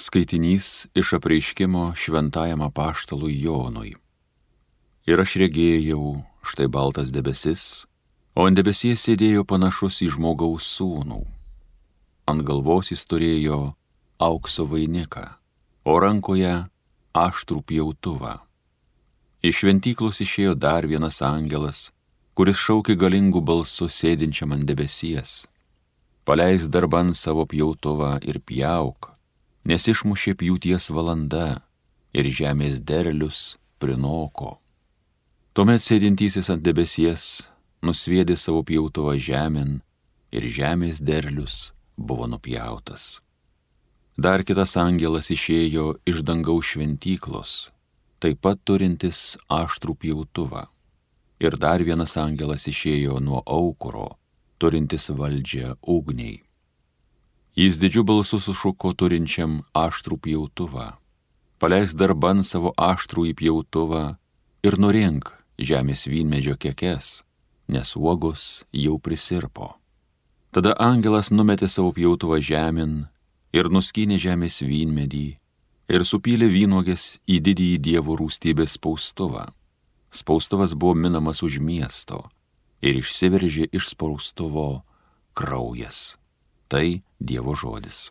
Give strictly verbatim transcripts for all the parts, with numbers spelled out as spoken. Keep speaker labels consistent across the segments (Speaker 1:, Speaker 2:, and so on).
Speaker 1: Skaitinys iš apreiškimo šventajam apaštalui Jonui. Ir aš regėjau, štai baltas debesis, o ant debesies sėdėjo panašus į žmogaus sūnų. Ant galvos jis turėjo aukso vainiką, o rankoje aštrų pjautuvą. Iš šventyklos išėjo dar vienas angelas, kuris šaukė galingų balsų sėdinčiam ant debesies. Paleis darban savo pjautuvą ir pjauk, nes išmušė pjūties valanda ir žemės derlius prinoko. Tuomet sėdintysis ant debesies nusviedė savo pjautuvą žemėn ir žemės derlius buvo nupjautas. Dar kitas angelas išėjo iš dangaus šventyklos, taip pat turintis aštrų pjautuvą. Ir dar vienas angelas išėjo nuo aukuro, turintis valdžią ugniai. Jis didžiu balsu sušuko turinčiam aštrų pjautuvą: paleis darban savo aštrų pjautuvą ir nurink žemės vynmedžio kekes, nes uogos jau prisirpo. Tada angelas numetė savo pjautuvą žemėn ir nuskynė žemės vynmedį ir supylė vynuogės į didįjį Dievo rūstybės spaustuvą. Spaustuvas buvo minamas už miesto ir išsiveržė iš spaustuvo kraujas. Tai Dievo žodis.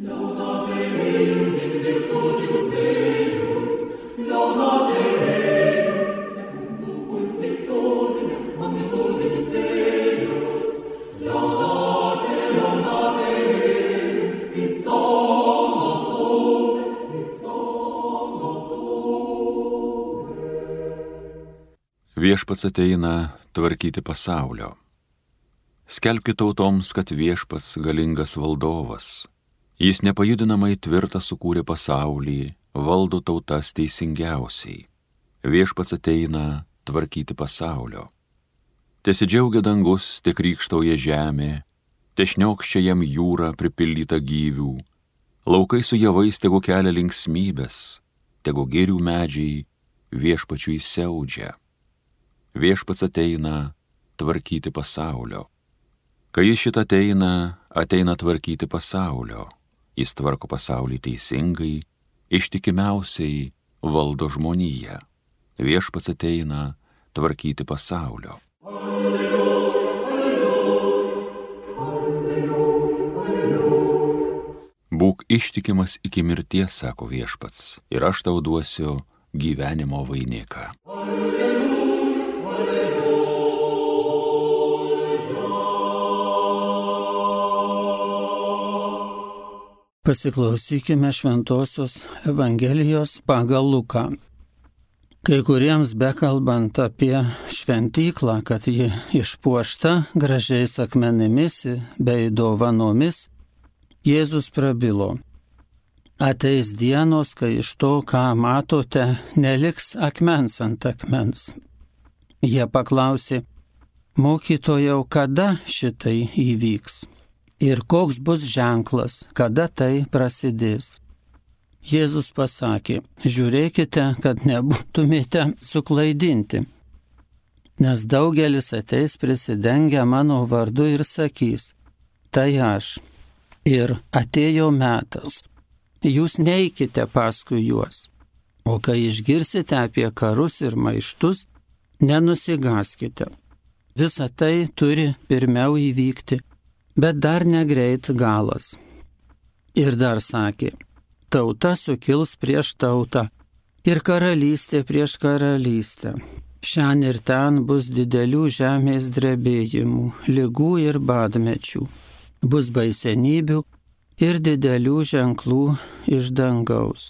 Speaker 1: Viešpats ateina tvarkyti pasaulio. Skelbkite tautoms, kad viešpats galingas valdovas. Jis nepajudinamai tvirtą sukūrė pasaulį, valdo tautas teisingiausiai. Viešpats ateina tvarkyti pasaulio. Tesidžiaugia dangus, te krykštauja žemė, te šniokščia jam jūra pripildyta gyvių. Laukai su javais tegu kelia linksmybės, tegu gėrių medžiai viešpačiui siaudžia. Viešpats ateina tvarkyti pasaulio. Kai jis šitą ateina, ateina tvarkyti pasaulio. Jis tvarko pasaulį teisingai, ištikimiausiai valdo žmoniją. Viešpats ateina tvarkyti pasaulio. Alleluja, alleluja, alleluja. Būk ištikimas iki mirties, sako viešpats, ir aš tau duosiu gyvenimo vainiką. Alleluja.
Speaker 2: Pasiklausykime Šventosios Evangelijos pagal Luką. Kai kuriems bekalbant apie šventyklą, kad ji išpuošta gražiais akmenimis bei dovanomis, Jėzus prabilo: ateis dienos, kai iš to, ką matote, neliks akmens ant akmens. Jie paklausė: mokytojau, kada šitai įvyks? Ir koks bus ženklas, kada tai prasidės? Jėzus pasakė: žiūrėkite, kad nebūtumėte suklaidinti, nes daugelis ateis prisidengę mano vardu ir sakys: tai aš. Ir atėjo metas, jūs neikite paskui juos. O kai išgirsite apie karus ir maištus, nenusigaskite. Visa tai turi pirmiau įvykti, bet dar negreit galas. Ir dar sakė: tauta sukils prieš tautą ir karalystė prieš karalystę. Šian ir ten bus didelių žemės drebėjimų, ligų ir badmečių. Bus baisenybių ir didelių ženklų iš dangaus.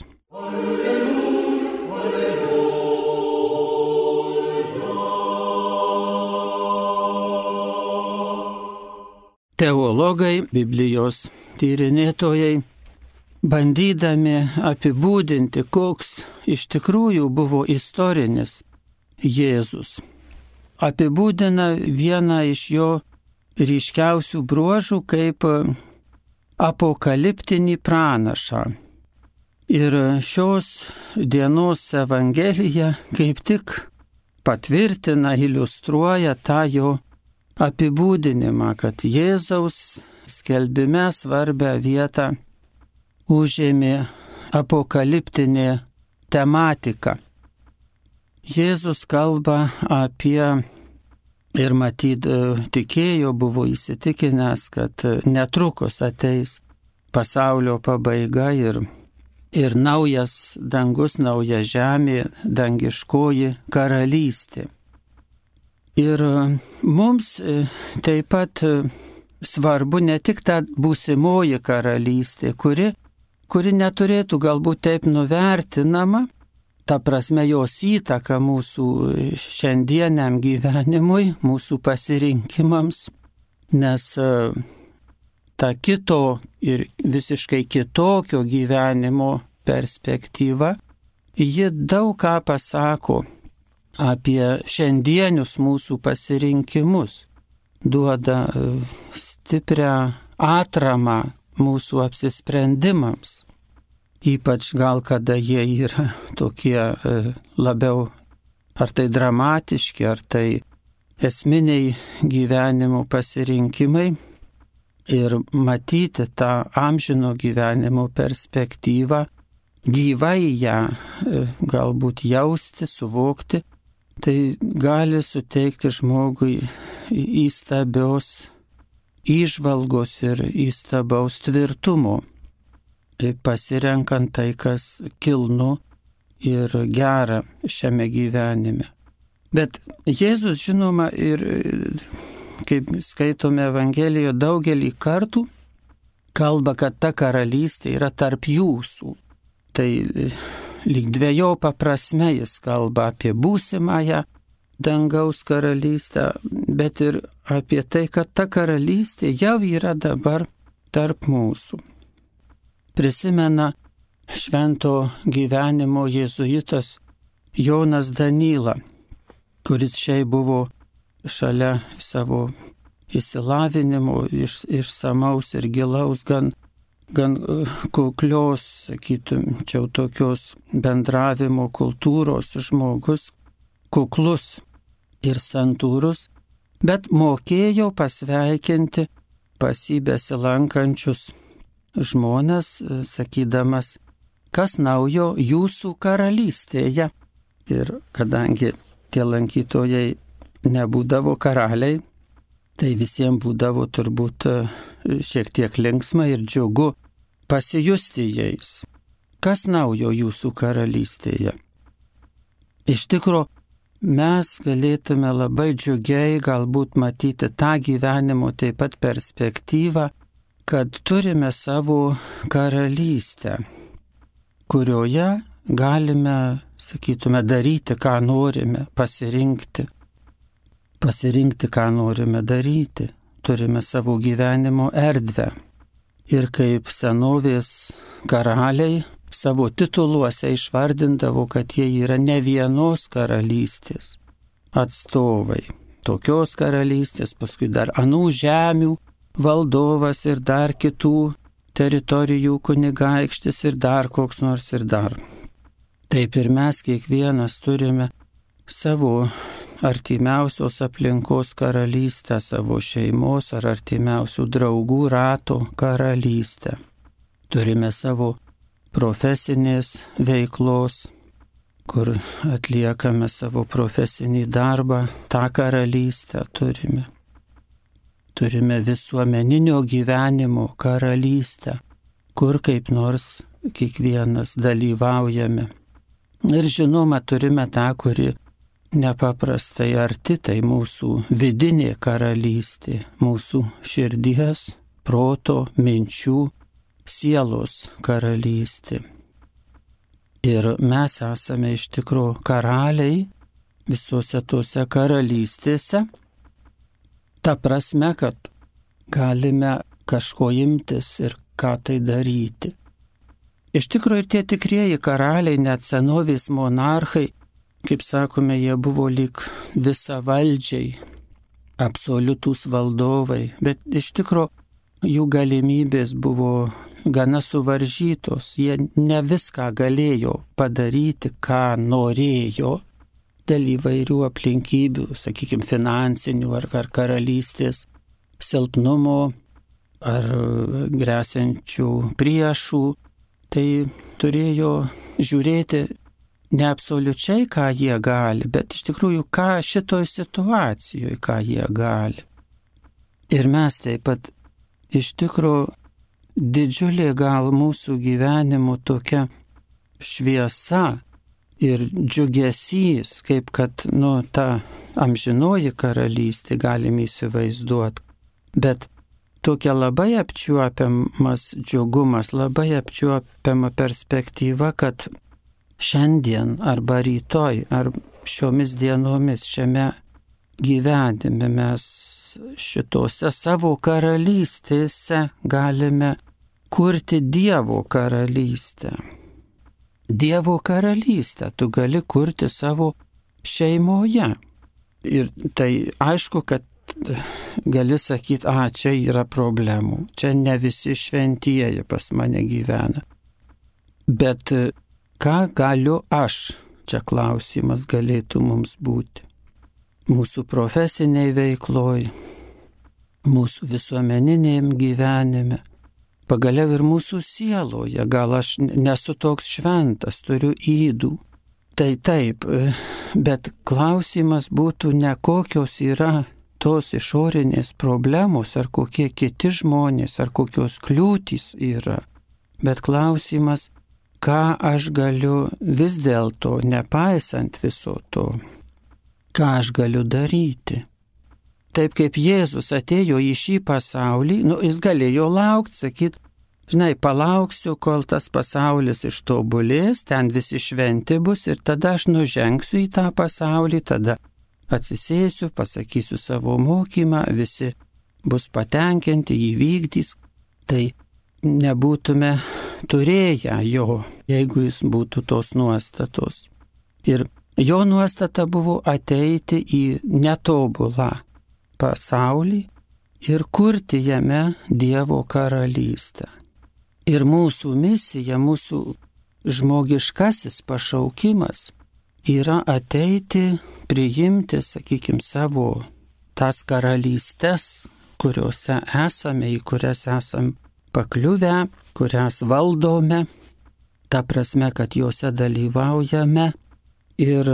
Speaker 2: Teologai, Biblijos tyrinėtojai, bandydami apibūdinti, koks iš tikrųjų buvo istorinis Jėzus, apibūdina vieną iš jo ryškiausių bruožų kaip apokaliptinį pranašą. Ir šios dienos Evangelija kaip tik patvirtina, iliustruoja tą jo apibūdinimą, kad Jėzaus skelbime svarbią vietą užėmė apokaliptinė tematika. Jėzus kalba apie ir matyt tikėjo, buvo įsitikinęs, kad netrukus ateis pasaulio pabaiga ir, ir naujas dangus, nauja žemė, dangiškoji karalystė. Ir mums taip pat svarbu ne tik ta būsimoji karalystė, kuri, kuri neturėtų galbūt taip nuvertinama, ta prasme jos įtaka mūsų šiandieniam gyvenimui, mūsų pasirinkimams, nes ta kito ir visiškai kitokio gyvenimo perspektyva, ji daug ką pasako apie šiandienius mūsų pasirinkimus, duoda stiprią atramą mūsų apsisprendimams. Ypač gal kada jie yra tokie labiau ar tai dramatiški, ar tai esminiai gyvenimo pasirinkimai ir matyti tą amžino gyvenimo perspektyvą, gyvai ją galbūt jausti, suvokti, tai gali suteikti žmogui įstabios įžvalgos ir įstabaus tvirtumo, pasirenkant tai, kas kilnu ir gera šiame gyvenime. Bet Jėzus, žinoma, ir kaip skaitome Evangelijoje, daugelį kartų kalba, kad ta karalystė yra tarp jūsų. Tai lyg dvejopa prasme jis kalba apie būsimąją dangaus karalystę, bet ir apie tai, kad ta karalystė jau yra dabar tarp mūsų. Prisimena švento gyvenimo jėzuitas Jonas Danyla, kuris šiaip buvo šalia savo išsilavinimo, iš, išsamaus ir gilaus, gan, gan kuklios, sakytumčiau, tokios bendravimo kultūros žmogus, kuklus ir santūrus, bet mokėjo pasveikinti pas jį besilankančius žmonės, sakydamas, kas naujo jūsų karalystėje. Ir kadangi tie lankytojai nebūdavo karaliai, tai visiems būdavo turbūt šiek tiek linksma ir džiugu pasijusti jais. Kas naujo jūsų karalystėje? Iš tikro, mes galėtume labai džiugiai galbūt matyti tą gyvenimo taip pat perspektyvą, kad turime savo karalystę, kurioje galime, sakytume, daryti, ką norime, pasirinkti. Pasirinkti, ką norime daryti. Turime savo gyvenimo erdvę. Ir kaip senovės karaliai savo tituluose išvardindavo, kad jie yra ne vienos karalystės atstovai. Tokios karalystės, paskui dar anų žemių valdovas ir dar kitų teritorijų kunigaikštis ir dar koks nors ir dar. Taip ir mes kiekvienas turime savo artimiausios aplinkos karalystę, savo šeimos ar artimiausių draugų rato karalystę. Turime savo profesinės veiklos, kur atliekame savo profesinį darbą, tą karalystę turime. Turime visuomeninio gyvenimo karalystę, kur kaip nors kiekvienas dalyvaujame. Ir žinoma, turime tą, kuri nepaprastai arti, tai mūsų vidinė karalystė, mūsų širdies, proto, minčių, sielos karalystė. Ir mes esame iš tikrųjų karaliai visose tose karalystėse, ta prasme, kad galime kažko imtis ir ką tai daryti. Iš tikrųjų ir tie tikrieji karaliai, net senovės monarchai, kaip sakome, jie buvo lyg visavaldžiai, absoliutūs valdovai, bet iš tikrųjų jų galimybės buvo gana suvaržytos, jie ne viską galėjo padaryti, ką norėjo, dėl įvairių aplinkybių, sakykime, finansinių ar, ar karalystės silpnumo, ar grėsiančių priešų. tai turėjo žiūrėti ne absoliučiai, ką jie gali, bet iš tikrųjų, ką šitoj situacijoje, ką jie gali. Ir mes taip pat iš tikrųjų didžiulė gal mūsų gyvenimo tokia šviesa ir džiugesys, kaip kad, nu, ta amžinoji karalystė galim įsivaizduoti, bet tokia labai apčiuopiamas džiugumas, labai apčiuopiama perspektyva, kad šiandien arba rytoj ar šiomis dienomis šiame gyvenime mes šitose savo karalystėse galime kurti Dievo karalystę. Dievo karalystę tu gali kurti savo šeimoje. Ir tai aišku, kad gali sakyti, a, čia yra problemų, čia ne visi šventieji pas mane gyvena. Bet ką galiu aš, čia klausimas galėtų mums būti. Mūsų profesiniai veikloj, mūsų visuomeniniam gyvenime, pagaliau ir mūsų sieloje, gal aš nesu toks šventas, turiu ydų. Tai taip, bet klausimas būtų ne kokios yra tos išorinės problemos, ar kokie kiti žmonės, ar kokios kliūtys yra, bet klausimas, ką aš galiu vis dėlto, nepaisant viso to, ką aš galiu daryti. Taip kaip Jėzus atėjo į šį pasaulį, nu, jis galėjo laukti, sakyti, žinai, palauksiu, kol tas pasaulis ištobulės, ten visi šventi bus ir tada aš nužengsiu į tą pasaulį, tada atsisėsiu, pasakysiu savo mokymą, visi bus patenkinti, jį vykdys. Tai nebūtume turėję jo, jeigu jis būtų tos nuostatos. Ir jo nuostata buvo ateiti į netobulą pasaulį ir kurti jame Dievo karalystę. Ir mūsų misija, mūsų žmogiškasis pašaukimas yra ateiti, priimti, sakykime, savo tas karalystės, kuriuose esame, į kurias esam pakliuvę, kurias valdome, ta prasme, kad juose dalyvaujame ir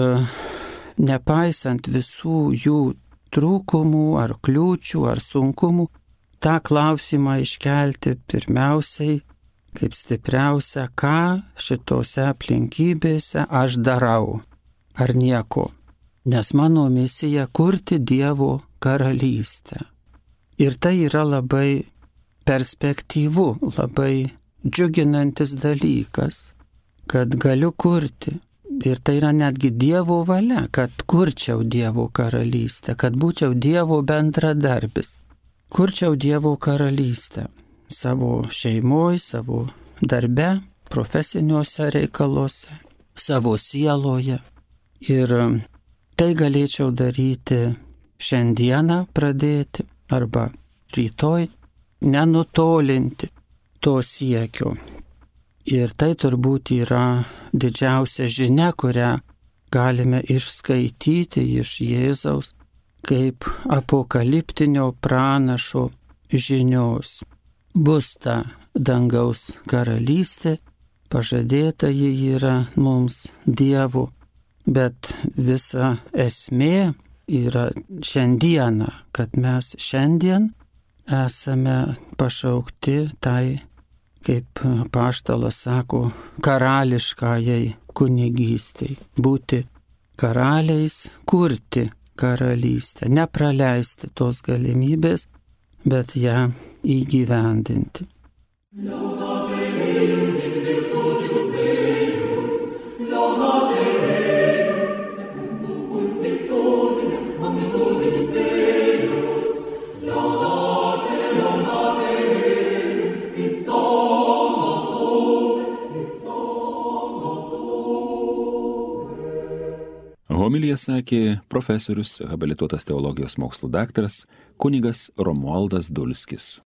Speaker 2: nepaisant visų jų trūkumų ar kliūčių ar sunkumų, tą klausimą iškelti pirmiausiai kaip stipriausia, ką šitose aplinkybėse aš darau, ar nieko. Nes mano misija kurti Dievo karalystę. Ir tai yra labai perspektyvu, labai džiuginantis dalykas, kad galiu kurti. Ir tai yra netgi Dievo valia, kad kurčiau Dievo karalystę, kad būčiau Dievo bendradarbis. Kurčiau Dievo karalystę savo šeimoje, savo darbe, profesiniuose reikaluose, savo sieloje. Ir tai galėčiau daryti šiandieną pradėti arba rytoj, nenutolinti to siekio. Ir tai turbūt yra didžiausia žinia, kurią galime išskaityti iš Jėzaus kaip apokaliptinio pranašo žinios. Bus ta dangaus karalystė, pažadėta ji yra mums Dievu, bet visa esmė yra šiandieną, kad mes šiandien esame pašaukti tai, kaip apaštalas sako, karališkajai kunigystei. Būti karaliais, kurti karalystę, nepraleisti tos galimybės, bet ją įgyvendinti.
Speaker 1: Homiliją sakė profesorius, habilituotas teologijos mokslų daktaras kunigas Romualdas Dulskis.